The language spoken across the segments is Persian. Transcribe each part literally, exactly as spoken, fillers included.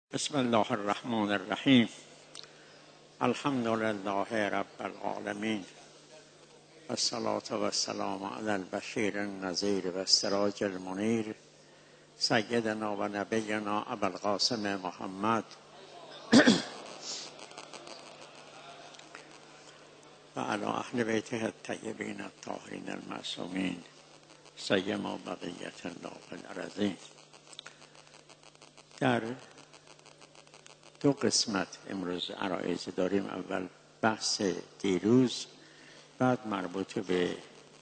بسم الله الرحمن الرحیم. الحمد لله رب العالمین و الصلاة و السلام علی البشیر النذیر و السراج المنیر سیدنا و نبینا ابو القاسم محمد و علی اهل بیته الطیبین الطاهرین المعصومین سیما بقیة الله فی الارضین. در دو قسمت امروز عرایض داریم. اول بحث دیروز، بعد مربوط به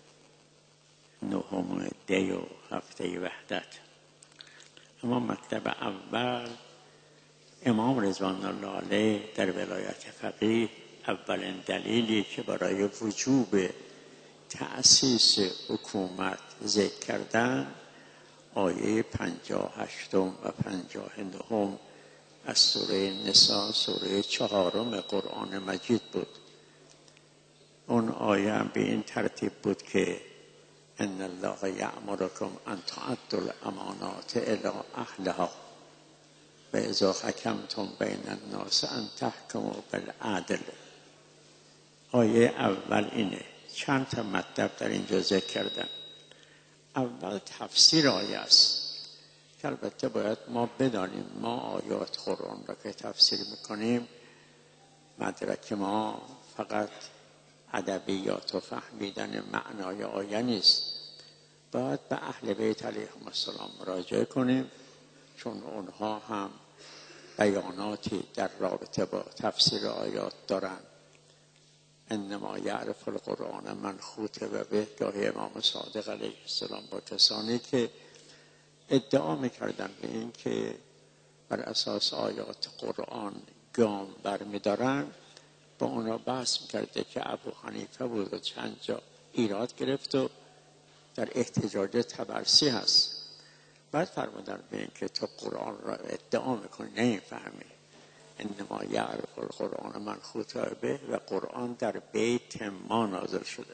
نهم دی و هفته وحدت. اما مطلب اول، امام رضوان الله علیه در ولایت فقیه اولین دلیلی که برای وجوب تأسیس حکومت ذکر کردن آیه پنجاه و هشتم و پنجاه و نهم از سوره نساء، سوره چهارم قرآن مجید بود. اون آیه هم به این ترتیب بود که ان الله یأمرکم ان تؤدوا الامانات الی اهلها و اذا حکمتم بین الناس ان تحکموا بالعدل. آیه اول اینه. چند تا مطلب در اینجا ذکر کردم. اول تفسیر آیه است که البته باید ما بدانیم ما آیات قرآن را که تفسیر میکنیم مدرک ما فقط ادبیات و فهمیدن معنای آیه نیست. باید به اهل بیت علیهم السلام مراجعه کنیم، چون اونها هم بیاناتی در رابطه با تفسیر آیات دارند. انما یعرف القرآن من خاطب به، گاهی امام صادق علیه السلام با کسانی که ادعا میکردن به این که بر اساس آیات قرآن گام برمیدارن، با اونا بحث میکرده که ابو حنیفه بود و چند جا ایراد گرفت و در احتجاج طبرسی هست. بعد فرمودن به این که تو قرآن را ادعا میکنی نمیفهمی. انما یعرف القرآن من خاطب به و قرآن در بیت ما نازل شده.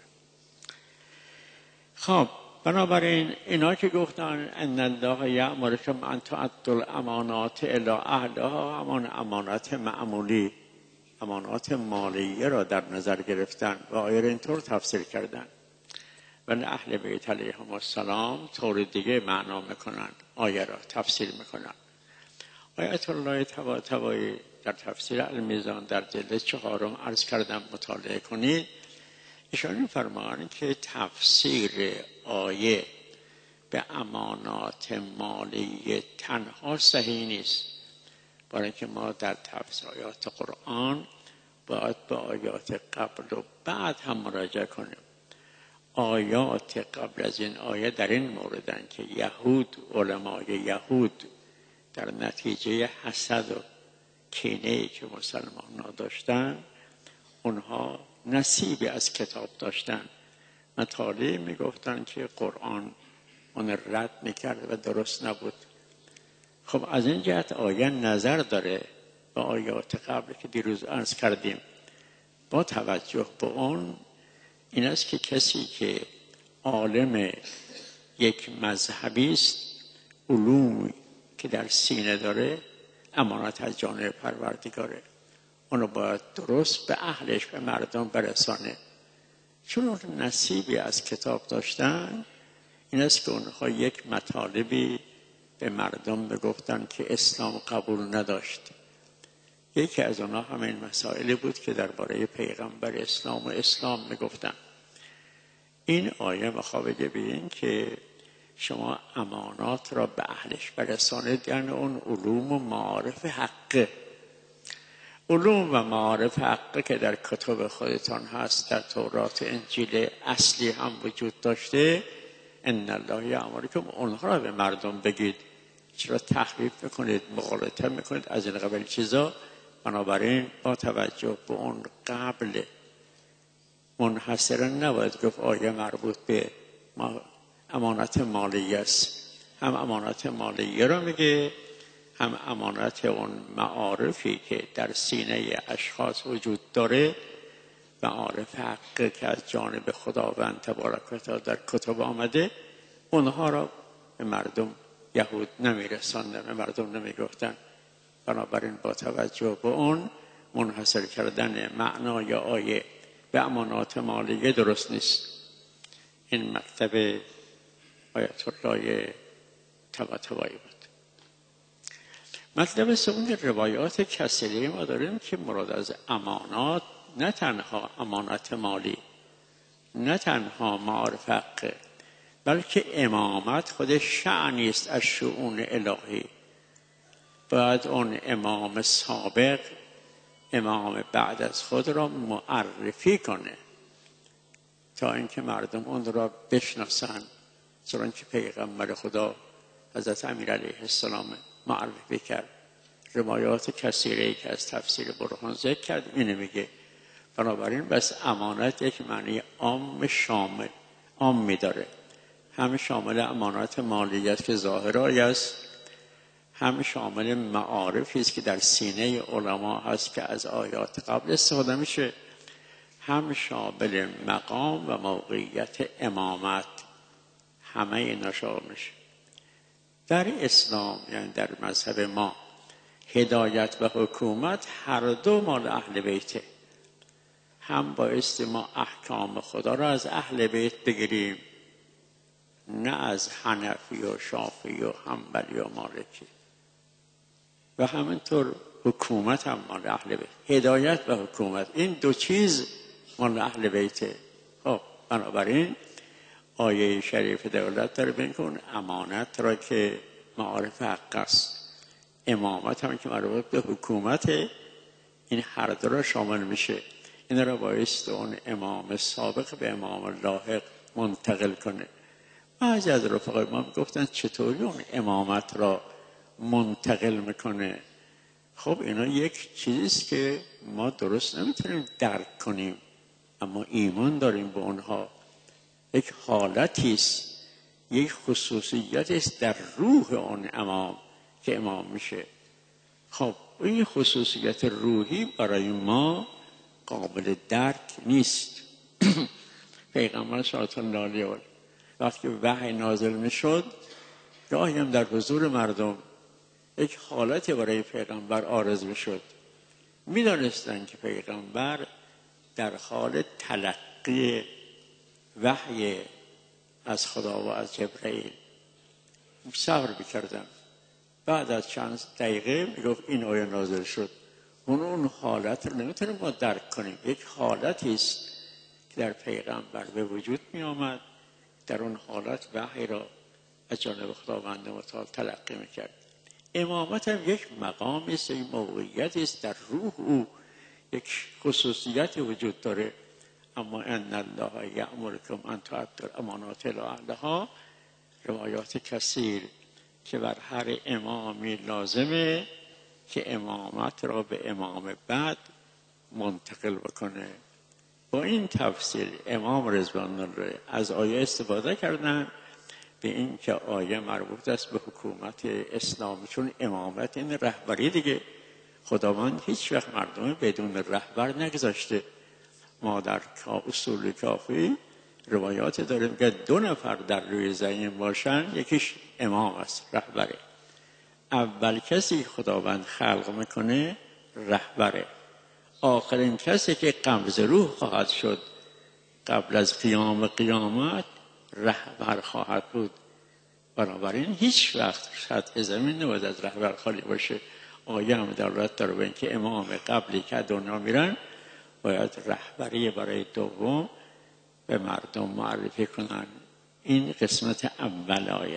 خب بنابراین اینا که گفتن ان الله یأمرکم ان تؤدوا الامانات الی اهلها، همان امانات معمولی، امانات مالیه را در نظر گرفتن و آیه را اینطور تفسیر کردن. ولی اهل بیت علیهم السلام طور دیگه معنا میکنن، آیه را تفسیر میکنن. آیت الله طباطبایی در تفسیر المیزان در جلد چهارم عرض کردم مطالعه کنید. ایشان می‌فرمایند که تفسیر آیه به امانات مالی تنها صحیح نیست، برای اینکه ما در تفسیر آیات قرآن باید به آیات قبل و بعد هم مراجعه کنیم. آیات قبل از این آیه در این موردن که یهود، علمای یهود در نتیجه حسد و کینه‌ای که مسلمان‌ها داشتن، اونها نصیبی از کتاب داشتن. مطالعه میگفتن که قرآن اون رد میکرد و درست نبود. خب از این جهت آیه نظر داره با آیات قبل که دیروز عرض کردیم. با توجه به اون این است که کسی که عالم یک مذهبی است، علومی که در سینه داره امانت از جانب پروردگاره، اونو باید درست به اهلش، به مردم برسانه. چون اون نصیبی از کتاب داشتن، این است که اونها یک مطالبی به مردم بگفتن که اسلام قبول نداشت. یکی از اونها همین مسائلی بود که درباره پیغمبر اسلام و اسلام میگفتن. این آیه مخابه به این که شما امانات را به اهلش برسانید، یعنی اون علوم و معارف حقه، علوم و معارف حقه که در کتب خودتان هست، در تورات انجیل اصلی هم وجود داشته. ان الله یأمرکم، اونها را به مردم بگید. چرا تحریف میکنید، مغالطه میکنید از این قبیل چیزا؟ بنابراین با توجه به اون قبل منحصرا نباید گفت آیه مربوط به امانت مالیه است. هم امانت مالیه را میگه، هم امانت اون معارفی که در سینه اشخاص وجود داره، معارف حقی که از جانب خداوند تبارک و تعالی در کتب آمده، اونها را به مردم یهود نمیرساندن، به مردم نمیگفتن. بنابراین با توجه به اون منحصر کردن معنای آیه به امانات مالیه درست نیست. این مکتب آیت الله طباطبایی بود. مطلب سوم روایات کثیره ما داریم که مراد از امانات نه تنها امانت مالی، نه تنها معارف حقه، بلکه امامت خود شأنی است از شؤون الهی. باید اون امام سابق امام بعد از خود را معرفی کنه تا اینکه مردم اون را بشناسن، چنانکه پیغمبر خدا حضرت امیر علیه السلام معرفی کرد. روایات کثیره که از تفسیر برهان ذکر کرد اینه میگه. بنابراین بس امانت یک معنی عام شامل عامی داره، هم شامل امانات مالی است که ظاهرایی است، هم شامل معارفی است که در سینه علما هست که از آیات قبل استفاده میشه، هم شامل مقام و موقعیت امامت. همه اینا شامل میشه. در اسلام یعنی در مذهب ما هدایت و حکومت هر دو مال اهل بیته. هم بایستی ما احکام خدا را از اهل بیت بگیریم، نه از حنفی و شافعی و حنبلی و مالکی. و همینطور حکومت هم مال اهل بیت. هدایت و حکومت این دو چیز مال اهل بیته. خب بنابراین آیه شریف دولت داره بین کن امانت را که معارف حق است، امامت هم که مربوط به حکومت، این هر دو را شامل میشه. این را بایست اون امام سابق به امام لاحق منتقل کنه. بعضی از رفقای ما گفتن چطوری اون امامت را منتقل میکنه؟ خب اینا یک چیزیست که ما درست نمیتونیم درک کنیم، اما ایمان داریم به اونها. یک حالتیست، یک خصوصیتیست در روح اون امام که امام میشه. خب این خصوصیت روحی برای ما قابل درک نیست. پیغمبر صلی الله علیه و آله وقتی وحی نازل میشد، گاهی هم در حضور مردم یک حالتی برای پیغمبر عارض میشد. میدانستند که پیغمبر در حال تلقی وحی از خدا و از جبرئیل. صبر میکردن. بعد از چند دقیقه میگفت این آیه نازل شد. اون اون حالت رو نمیتونیم ما درک کنیم. یک حالتی است که در پیغمبر به وجود می آمد. در اون حالت وحی را از جانب خداوند متعال تلقی میکرد. امامت هم یک مقامی است، یک موقعیتی است در روح او، یک خصوصیتی وجود داره. اما ان الله یأمرکم ان تؤدوا الامانات الی اهلها، روایات کثیر که بر هر امامی لازمه که امامت را به امام بعد منتقل بکنه. با این تفسیر امام رضوان الله از آیه استفاده کردن به این که آیه مربوط است به حکومت اسلام، چون امامت این رهبری دیگه. خداوند هیچ وقت مردم بدون رهبر نگذاشته. ما در اصول کافی روایات داریم که دو نفر در روی زمین باشن، یکیش امام است، رهبره. اول کسی خداوند خلق میکنه رهبره. آخرین کسی که قبض روح خواهد شد قبل از قیام قیامت رهبر خواهد بود. بنابراین هیچ وقت سطح زمین نباید از رهبر خالی باشه. آیه هم دلالت داره به اینکه امام قبلی که دنیا میرن باید رهبری برای دوم به مردم معرفی کنن. این قسمت اول آیه.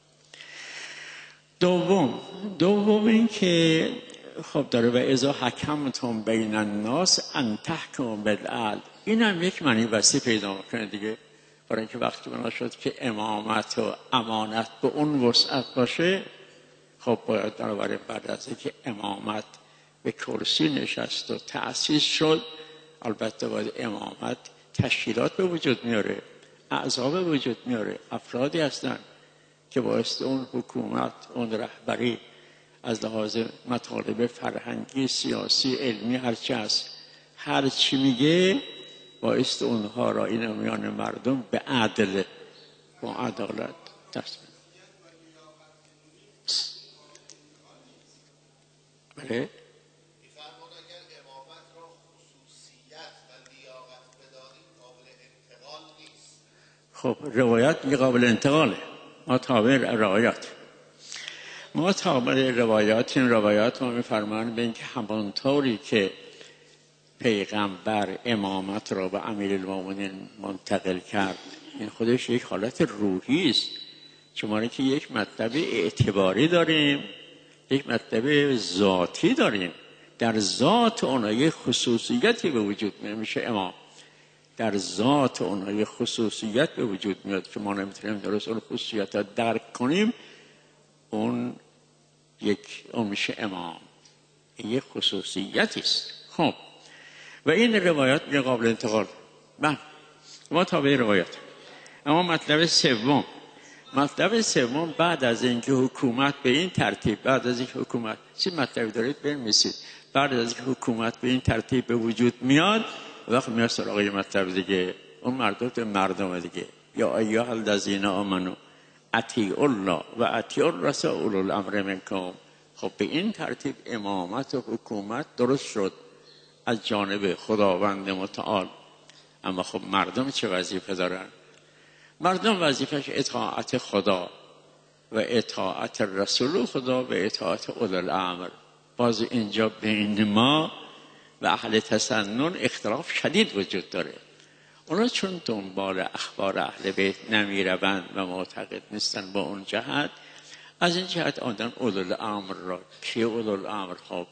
دوم دوم این که خب داره و اذا حکمتم بین الناس ان تحکموا بالعدل. این هم یک معنی وسیع پیدا میکنه دیگه. برای اینکه وقتی بنا شد که امامت و امانت به اون وسعت باشه، خب باید بنابراین بعد از اینکه امامت به کرسی نشست و تأسیس شد، البته باید امامت تشکیلات به وجود میاره، اعضا به وجود میاره، افرادی هستن که باعث اون حکومت، اون رهبری از لحاظ مطالب فرهنگی، سیاسی، علمی، هرچی هست، هرچی میگه باعث اونها را این میان مردم به عدل و عدالت دست. بله خب روایت میگه قابل انتقاله، ما تابع روایات ما تابع روایات این روایات ما میفرمان به اینکه همانطوری که پیغمبر امامت را به امیرالمومنین منتقل کرد، این خودش یک حالت روحی است. شما که یک مطلب اعتباری داریم، یک مطلب ذاتی داریم، در ذات اونها یک خصوصیتی به وجود میاد، میشه امام. در ذات اونها یک خصوصیت به وجود میاد که ما نمیتونیم درست اون خصوصیت را درک کنیم، اون یک اون میشه امام. این یک خصوصیتی است. خب و این روایات میگه قابل انتقال. بله ما تابع روایات. اما مطلب سوم مطلب سوم بعد از اینکه حکومت به این ترتیب بعد از اینکه حکومت چی مطلبی دارید بنویسید، بعد از اینکه حکومت به این ترتیب به وجود میاد، وقت میاد سراغ یه مطلب دیگه، اون مردم مردم دیگه، یا ایها الذین آمنو اطیعوا الله و اطیعوا الرسول اولو الامر منکم. خب به این ترتیب امامت و حکومت درست شد از جانب خداوند متعال. اما خب مردم چه وظیفه دارن؟ مردم وظیفهش اطاعت خدا و اطاعت رسول خدا و اطاعت اولو الامر. باز اینجا بین ما و اهل تسنن اختلاف شدید وجود داره. اونا چون دنبال اخبار اهل بیت نمی روند و معتقد نیستن با اون جهت، از این جهت آدم اولو الامر را که اولو الامر خب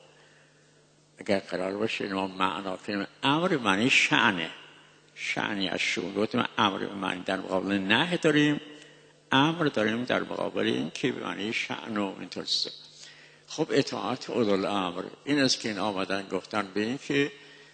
اگر قرار باشه ما معنا کنیم امر معنی شأنه، شأنی از شؤون. گفتیم امر معنی در مقابل نهی داریم، امر داریم در مقابل این که به معنی شأن و اینطور است. خب اطاعت اولو الامر این است که این آمدن گفتن به این که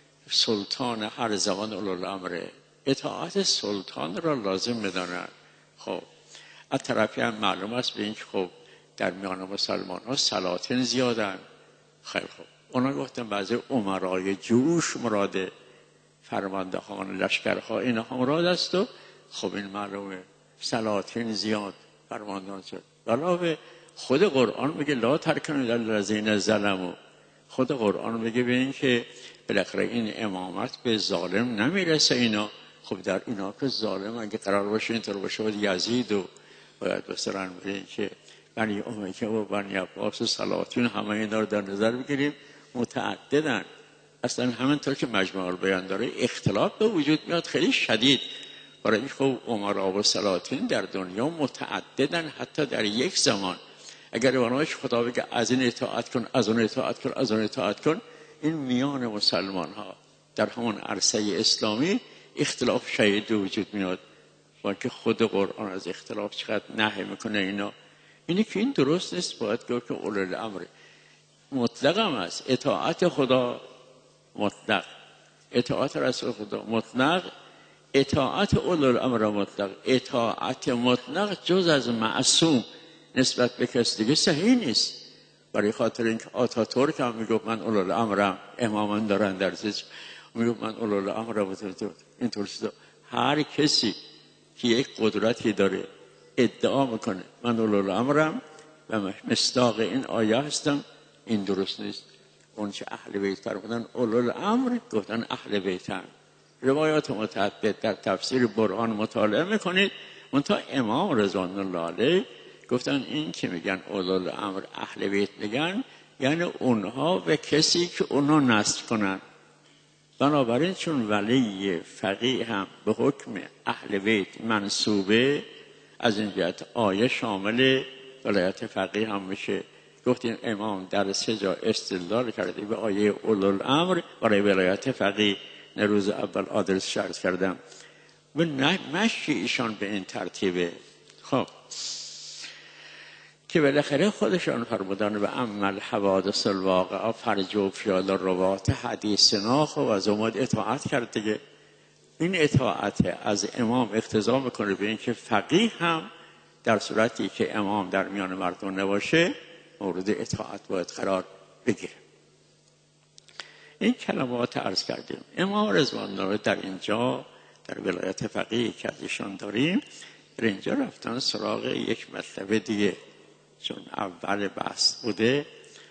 سلطان هر زمان اولو الامره، اطاعت سلطان را لازم بدانند. خب از طرفی هم معلوم است به این که خب در میان مسلمان ها سلاطین زیادن. خیلی خوب اونا گفتن بعضی امرای جوش مراده، فرماندهان لشکرها اینها مراد است. و خب این معلومه سلاطین زیاد فرماندهان شد. علاوه خود قرآن میگه لا ترکنوا للذین ظلموا. خود قرآن میگه به این که بالاخره این امامت به ظالم نمیرسه. اینا خب در اینا که ظالم اگه قرار باشه اینطور باشه باید یزید و باید مثلا به این که بنی امیه و بنی عباس و سلاطین همه اینا رو در نظر بگیریم متعددن. اصلا همینطور که مجموع البیان داره اختلاف به وجود میاد خیلی شدید. برای این خب امرا و سلاطین در دنیا متعددن، حتی در یک زمان. اگر اونهاش خدا بگه از این اطاعت کن از اون اطاعت کن از اون اطاعت کن، این میان مسلمان ها در همون عرصه اسلامی اختلاف شدید به وجود میاد. ولی که خود قرآن از اختلاف چقدر نهی میکنه اینا. اینی که این درست نیست. باید گفت که اولو الامر مطلق هم است. اطاعت خدا مطلق، اطاعت رسول خدا مطلق، اطاعت اولو الامر مطلق. اطاعت مطلق جز از معصوم نسبت به کس دیگه صحیح نیست. برای خاطر اینکه آتاتورک هم میگفت من اولو الامرم، امامان دارن در زیج میگفت من اولو الامرم. اینطور شده هر کسی که یک قدرتی داره ادعا میکنه من اولو الامرم و مصداق این آیه هستم، این درست نیست. اون چه اهل بیت فرمودن اولو الامر گفتن اهل بیتن. روایات متعدد در تفسیر برهان مطالعه میکنید. منتها امام رضوان الله علیه گفتن این که میگن اولو الامر اهل بیت میگن یعنی اونها و کسی که اونها نصب کنن. بنابراین چون ولی فقیه هم به حکم اهل بیت منصوبه، از این جهت آیه شامل ولایت فقیه هم میشه. گفتیم امام در سه جا استدلال کرده به آیه اولو الامر برای ولایت فقیه. روز اول آدرس شرط کردم و مشی ایشان به این ترتیبه. خب که بالاخره خودشان فرمودن و عمل حوادث الواقعه فرجو فیال روات حدیثنا. خب از اومد اطاعت کرد دیگه. این اطاعت از امام اقتضا میکنه به این که فقیه هم در صورتی که امام در میان مردم نباشه مورد اطاعت باید قرار بگیره. این کلمات عرض کردیم. امام رضوان الله در اینجا در ولایت فقیه که ازشان داریم در اینجا رفتن سراغ یک مطلب دیگه. چون اول بحث بوده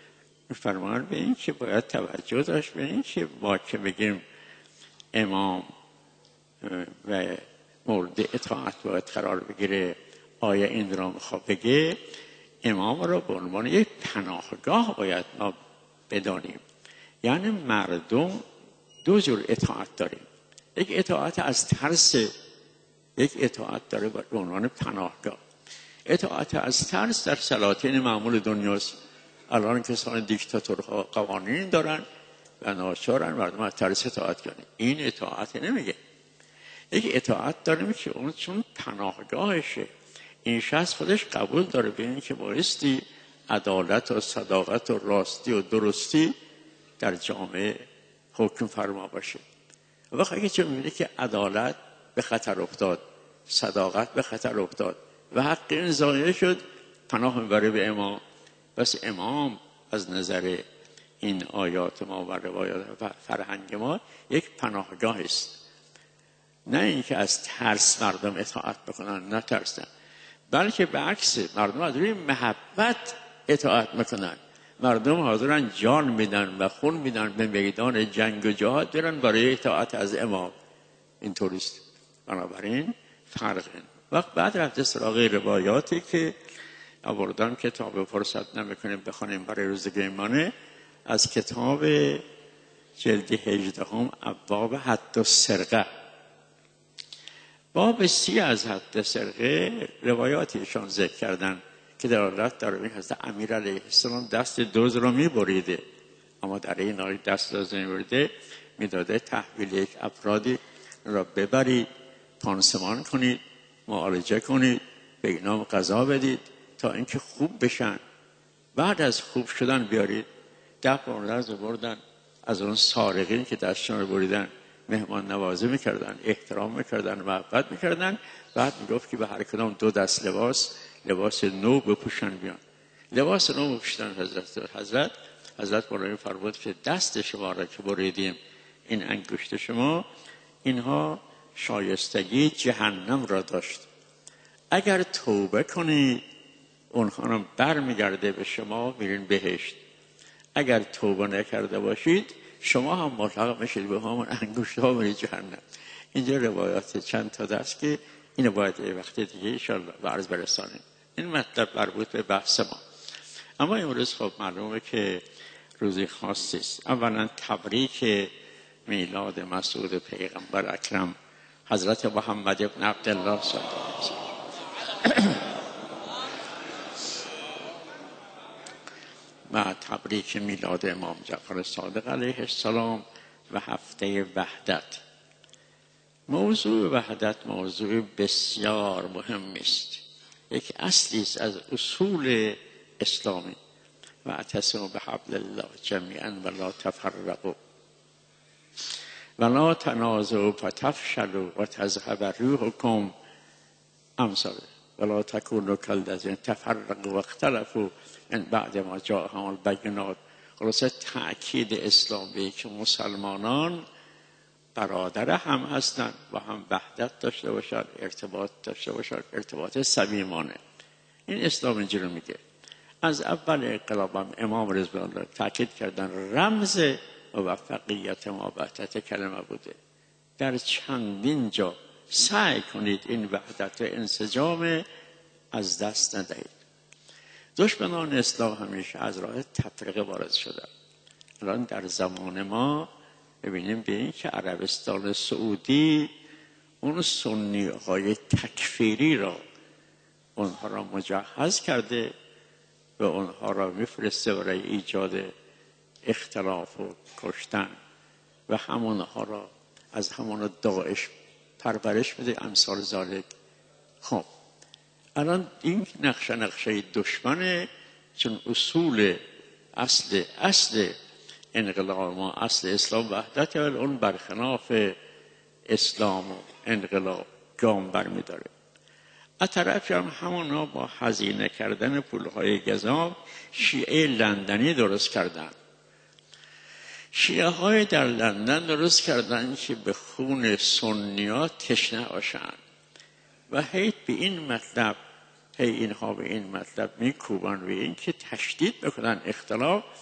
فرمان به این که باید توجه داشت به این که ما که بگیم امام و مورد اطاعت باید قرار بگیره، آیا این را میخواد بگه امام را به عنوان یک پناهگاه باید ما بدانیم. یعنی مردم دو جور اطاعت داریم، یک اطاعت از ترس، یک اطاعت داره به عنوان پناهگاه. اطاعت از ترس در سلاطین معمول دنیاست. الان کسان دیکتاتورها قوانین دارن و ناچارن مردم از ترس اطاعت کنن. این اطاعت نمیگه. یک اطاعت داریم که اون چون پناهگاهشه، این شخص خودش قبول داره به این که بایستی عدالت و صداقت و راستی و درستی در جامعه حکم فرما باشه. وقتی که چه میبینه که عدالت به خطر افتاد، صداقت به خطر افتاد و حق این ضایع شد، پناه میبره به امام. بس امام از نظر این آیات ما و روایات و فرهنگ ما یک پناهگاه است. نه اینکه از ترس مردم اطاعت بکنن، نه ترسن، بلکه به عکس مردم از روی محبت اطاعت میکنن. مردم حاضرن جان میدن و خون میدن به میدان جنگ و جهاد برن برای اطاعت از امام. این طوریست. بنابراین فرقه. وقت بعد رفته سراغ روایاتی که آوردم، کتاب فرصت نمیکنیم بخونیم برای روز گیمانه، از کتاب جلد هجدهم ابواب حد السرقه. باب سی از حد سرقه روایاتیشان ذکر کردن که دلالت داره این حضرت امیر علیه السلام دست دزد رو میبریده، اما در این حال دست دزد میبریده میداده تحویل یک افرادی را ببرید، پانسمان کنید، معالجه کنید، به اینا غذا بدید تا اینکه خوب بشن. بعد از خوب شدن بیارید. ده پانزده رو بردن، از اون سارقین که دستشان رو بریدن مهمان نوازی میکردن، احترام میکردن، محبت میکردن. بعد میگفت که به هر کدام دو دست لباس لباس نو بپوشن بیان. لباس نو بپوشن. حضرت حضرت حضرت مولانا فرمود که دست شما را که بریدیم، این انگشت شما، اینها شایستگی جهنم را داشت. اگر توبه کنید اونها را بر میگرده به شما، میرین بهشت. اگر توبه نکرده باشید شما هم ملحق میشید به همون انگشت ها میرید جهنم. اینجا روایات چند تا دست که اینو باید یه وقت دیگه انشاءالله به عرض برسانیم. این مطلب مربوط به بحث ما. اما امروز خب معلومه که روزی خاصی است. اولا تبریک میلاد مسعود پیغمبر اکرم حضرت محمد ابن عبدالله صلی الله علیه وسلم. و تبریک میلاد امام جعفر صادق علیه السلام و هفته وحدت. موضوع وحدت موضوع بسیار مهم است. یک اصلی است از اصول اسلامی. و اعتصموا بحبل الله جمیعا ولا تفرقوا ولا تنازعوا فتفشلوا وتذهب ريحكم امثال ولا تكونوا كالذين تفرقوا واختلفوا من بعد ما جاءهم البینات. خلاصه تأکید اسلامی که مسلمانان برادر هم هستند و هم وحدت داشته باشند، ارتباط داشته باشند، ارتباط صمیمانه. این اسلام اینجوری میگه. از اول انقلاب هم امام رضوان الله تأکید کردن رمز موفقیت ما وحدت کلمه بوده. در چندین جا سعی کنید این وحدت و انسجام از دست ندهید. دشمنان اسلام همیشه از راه تفرقه وارد شدند. الان در زمان ما ببینیم به این که عربستان سعودی اون سنی های تکفیری را اونها را مجهز کرده و اونها را میفرسته برای ایجاد اختلاف و کشتن و همونها را از همون داعش پرورش بده امثال ذالک. خب الان این نقشه نقشه دشمنه، چون اصول اصل اصل انقلاب ما، اصل اسلام وحدت، ولی اون برخلاف اسلام و انقلاب گام برمی داره. از طرفی هم همونا با هزینه کردن پولهای گزاف شیعه لندنی درست کردن. شیعه های در لندن درست کردن که به خون سنی‌ها تشنه باشن و هی به این مطلب هی اینها به این مطلب میکوبن و این که تشدید بکنن اختلاف،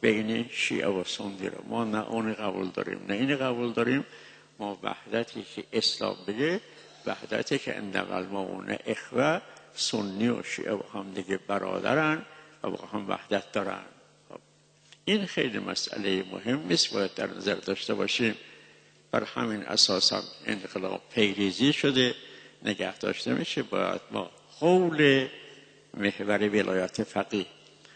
بین شیعه و سنی رو. ما نه اون قبول داریم نه این قبول داریم. ما وحدتی که اسلام بگه، وحدتی که انما المؤمنون اخوه، سنی و شیعه با هم دیگه برادرن و با هم وحدت دارن. خب این خیلی مسئله مهم است، باید در نظر داشته باشیم. بر همین اساس هم انقلاب پیریزی شده، نگه داشته میشه. باید ما حول محور ولایت فقیه،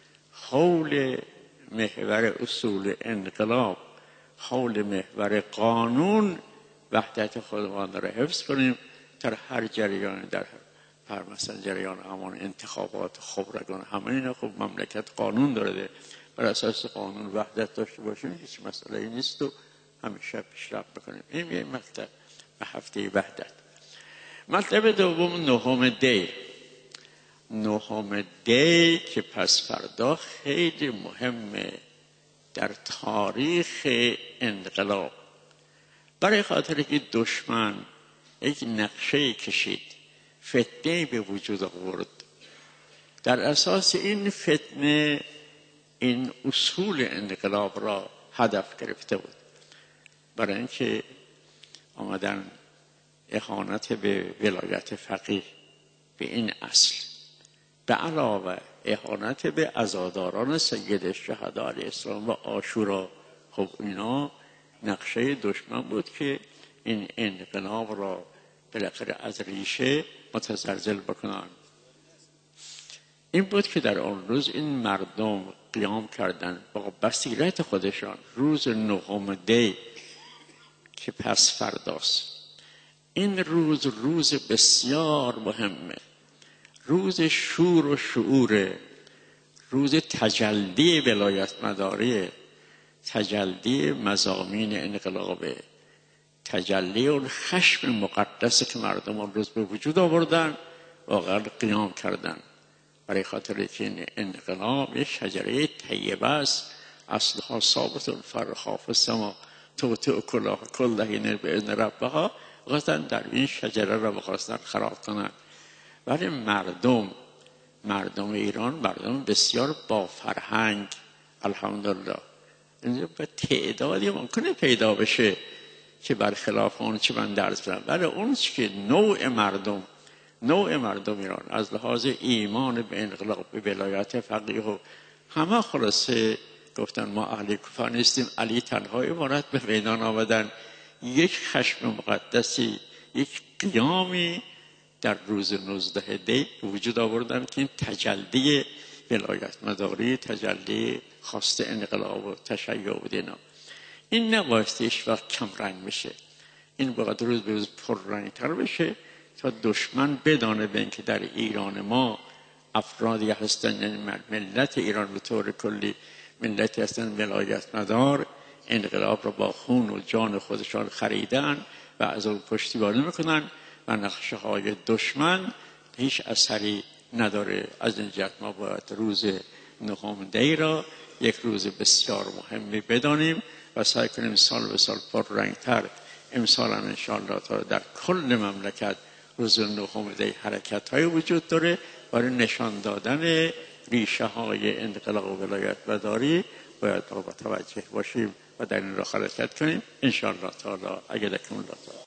حول محور اصول انقلاب، حول محور قانون وحدت خودمان را حفظ کنیم. در هر جریان، در هر مثلا جریان همان انتخابات خبرگان، همه اینا خب مملکت قانون داره، بر اساس قانون وحدت داشته باشیم، هیچ مسئله نیست و همیشه پیشرفت بکنیم. این یه مطلب به هفته وحدت. مطلب دوم نهم دی. نهم دی که پس فردا خیلی مهمه در تاریخ انقلاب، برای خاطر که دشمن یک نقشه کشید، فتنه به وجود آورد. در اساس این فتنه این اصول انقلاب را هدف گرفته بود، برای اینکه آمدن اهانت به ولایت فقیه، به این اصل، به علاوه اهانت به عزاداران سید شهدا علیه السلام و عاشورا. خب اینا نقشه دشمن بود که این انقلاب را بالاخره از ریشه متزلزل بکنن. این بود که در آن روز این مردم قیام کردند با بصیرت خودشان. روز نهم دی که پس فرداست، این روز روز بسیار مهمه، روز شور و شعور، روز تجلی ولایت مداری، تجلی مضامین انقلاب، تجلی اون خشم مقدسی که مردم اون روز به وجود آوردن، واقعا قیام کردن. برای خاطر که این انقلاب یک شجره طیبه است، اصلها ثابت فرخاف السما توطئ کلها کل حین باذن ربها. خواستن در این شجره را بخواستن خراب کنن. ولی مردم مردم ایران مردم بسیار با فرهنگ، الحمدلله. اینجا به تعدادی ممکنه پیدا بشه که برخلاف اون چه من درس بدم، ولی اون که نوع مردم نوع مردم ایران از لحاظ ایمان به انقلاب، به ولایت فقیه و همه خلاصه گفتن ما اهل کوفه نیستیم. علی تنها عبارت به میدان آمدن، یک خشم مقدسی، یک قیامی در روز نوزده دی وجود آوردن که این تجلی ولایت مداری، تجلی خواست انقلاب و تشیع بود. اینا این نبایستی هیچ وقت کم رنگ بشه، این باید روز به روز پر رنگ تر بشه تا دشمن بدانه به این که در ایران ما افرادی هستن، یعنی ملت ایران به طور کلی ملتی هستن ولایت مدار، انقلاب را با خون و جان خودشان خریدن و از اون پشتیبانی میکنن و نقشه های دشمن هیچ اثری نداره. از این جهت ما باید روز نهم دی را یک روز بسیار مهمی بدانیم و سعی کنیم سال به سال پر رنگتر. امسال هم انشاءالله تا در کل مملکت روز نهم دی حرکت های وجود داره برای نشان دادن ریشه های انقلاب و ولایت مداری. باید ما با توجه باشیم و در این را حرکت کنیم انشاءالله تعالی. اگر دکم الله تعالی